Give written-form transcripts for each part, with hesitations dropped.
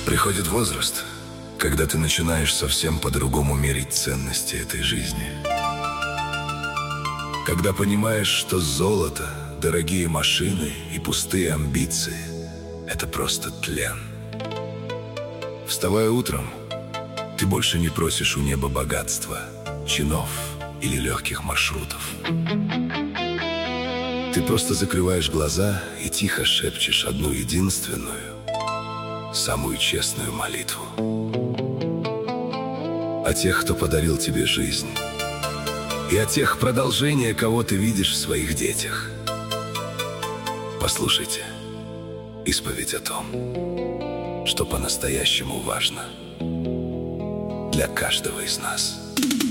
Приходит возраст, когда ты начинаешь совсем по-другому мерить ценности этой жизни. Когда понимаешь, что золото, дорогие машины и пустые амбиции — это просто тлен. Вставая утром, ты больше не просишь у неба богатства, чинов или легких маршрутов. Ты просто закрываешь глаза и тихо шепчешь одну единственную, самую честную молитву о тех, кто подарил тебе жизнь, и о тех продолжениях, кого ты видишь в своих детях. Послушайте исповедь о том, что по-настоящему важно для каждого из нас.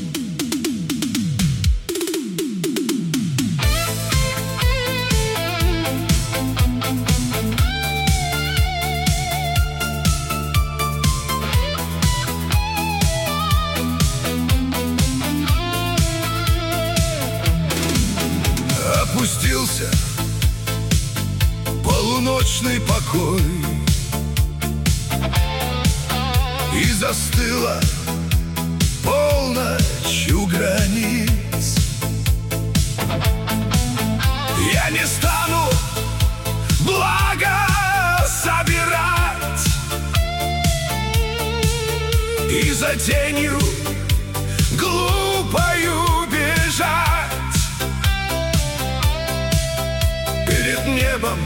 Опустился полуночный покой, и застыла полночь у границ. Я не стану благо собирать и за тенью глупою бежать. Перед небом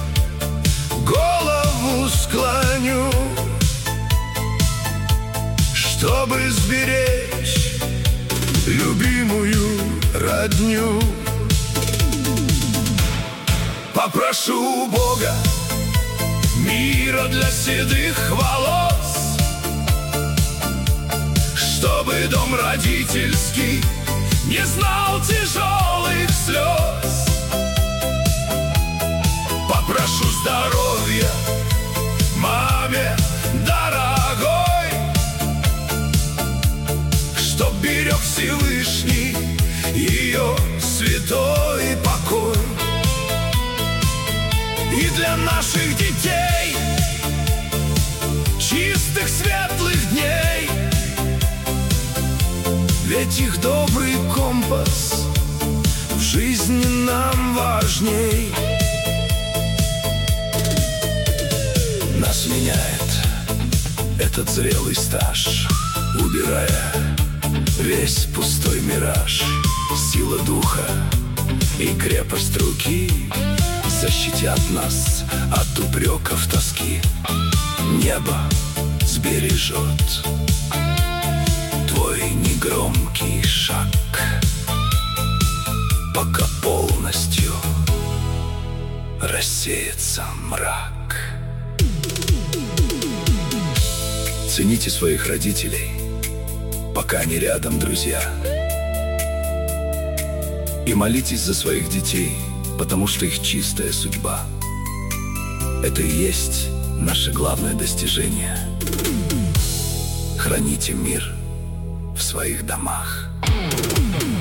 голову склоню, чтобы сберечь любимую родню. Попрошу у Бога мира для седых волос, чтобы дом родительский не знал тяжелых слез. Попрошу здоровья маме дорогой, чтоб берег Всевышний ее святой покой. И для наших детей чистых светлых дней, ведь их добрый компас в жизни нам важней. Нас меняет этот зрелый стаж, убирая весь пустой мираж. Сила духа и крепость руки защитят нас от упреков тоски. Небо сбережет твой негромкий шаг, пока полностью рассеется мрак. Цените своих родителей, пока они рядом, друзья. И молитесь за своих детей, потому что их чистая судьба — это и есть наше главное достижение. Храните мир в своих домах.